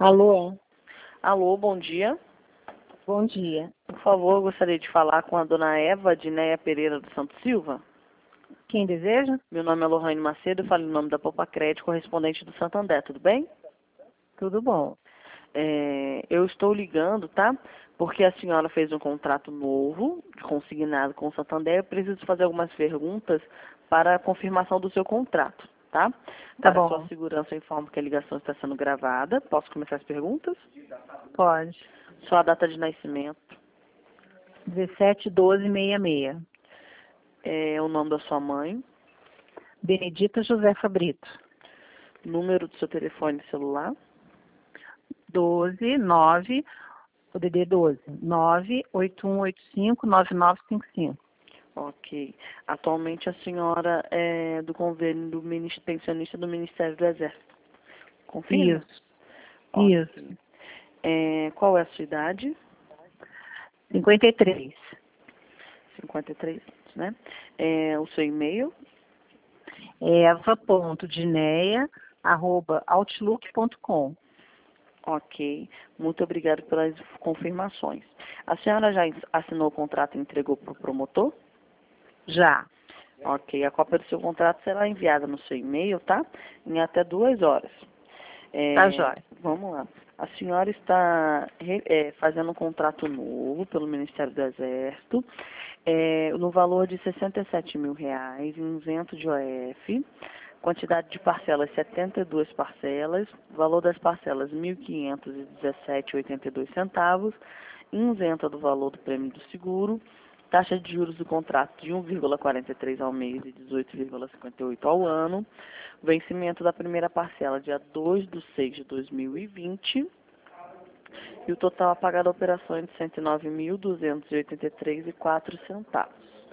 Alô, Alô, bom dia. bom dia. Por favor, eu gostaria de falar com a dona Eva Dinéia Pereira do Santos Silva. Quem deseja? Meu nome é Lohane Macedo, eu falo em nome da Poupa Crédito, correspondente do Santander, tudo bem? Tudo bom. Eu estou ligando, tá? Porque a senhora fez um contrato novo, consignado com o Santander, eu preciso fazer algumas perguntas para a confirmação do seu contrato, tá? Tá Para sua bom, segurança, eu informo que a ligação está sendo gravada. Posso começar as perguntas? pode. Sua data de nascimento, 171266. o nome da sua mãe, Benedita Josefa Brito. número do seu telefone celular, 9, o DD 12, 981859955. ok. Atualmente a senhora é do convênio do pensionista do Ministério do Exército. Confirma? Isso, isso. Ok. Qual é a sua idade? 53. 53 anos, né? O seu e-mail? eva.dineia@outlook.com. Ok. Muito obrigada pelas confirmações. A senhora já assinou o contrato e entregou para o promotor? Já. Ok. A cópia do seu contrato será enviada no seu e-mail, tá? Em até 2 horas. Tá jóia. Vamos lá. A senhora está fazendo um contrato novo pelo Ministério do Exército, no valor de R$ 67.000, isento de OF, quantidade de parcelas 72 parcelas, valor das parcelas R$ 1.517,82, isenta do valor do prêmio do seguro, taxa de juros do contrato de 1,43 ao mês e 18,58 ao ano, vencimento da primeira parcela dia 2/6/2020 e o total a pagar da operação é de R$ 109.283,04.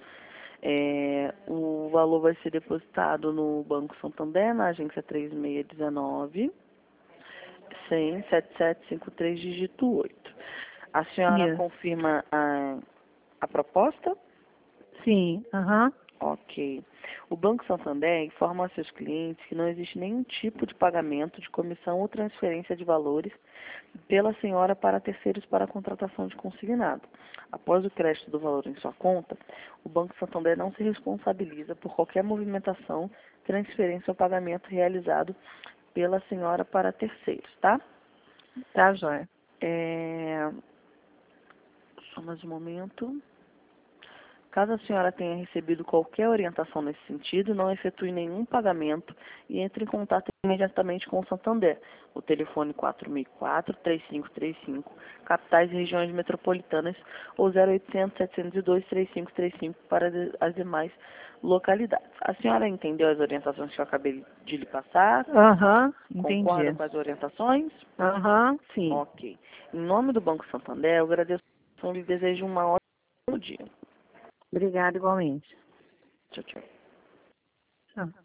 O valor vai ser depositado no Banco Santander, na agência 3619, 100 7753, dígito 8. A senhora Isso. confirma a proposta? Sim, aham. Ok. O Banco Santander informa aos seus clientes que não existe nenhum tipo de pagamento de comissão ou transferência de valores pela senhora para terceiros para a contratação de consignado. Após o crédito do valor em sua conta, o Banco Santander não se responsabiliza por qualquer movimentação, transferência ou pagamento realizado pela senhora para terceiros, tá? Tá jóia. Só mais um momento. Caso a senhora tenha recebido qualquer orientação nesse sentido, não efetue nenhum pagamento e entre em contato imediatamente com o Santander. O telefone 4004-3535, capitais e regiões metropolitanas, ou 0800-702-3535 para as demais localidades. A senhora entendeu as orientações que eu acabei de lhe passar? Aham, Concorda entendi. com as orientações? Aham, sim. Ok. Em nome do Banco Santander, eu agradeço e lhe desejo uma ótima dia. Obrigada igualmente. Tchau, tchau. Tchau.